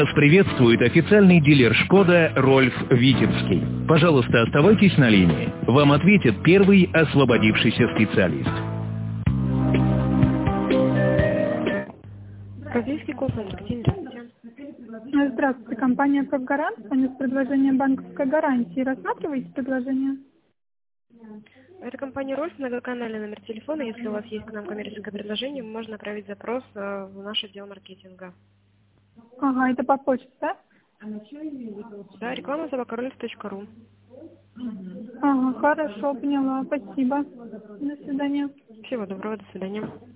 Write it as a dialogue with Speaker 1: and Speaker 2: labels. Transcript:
Speaker 1: Вас приветствует официальный дилер «Шкода» Рольф Витебский. Пожалуйста, оставайтесь на линии. Вам ответит первый освободившийся специалист.
Speaker 2: Российский колл-центр. Здравствуйте.
Speaker 3: Здравствуйте, компания «Профгарант». Звоню с предложением банковской гарантии. Рассматриваете предложение?
Speaker 2: Это компания «Рольф», многоканальный номер телефона. Если у вас есть к нам коммерческое предложение, можно направить запрос в наш отдел маркетинга.
Speaker 3: Ага, это по почте, да?
Speaker 2: Да, реклама@rolf.ru.
Speaker 3: Ага, хорошо, поняла. Спасибо. До свидания.
Speaker 2: Всего доброго, до свидания.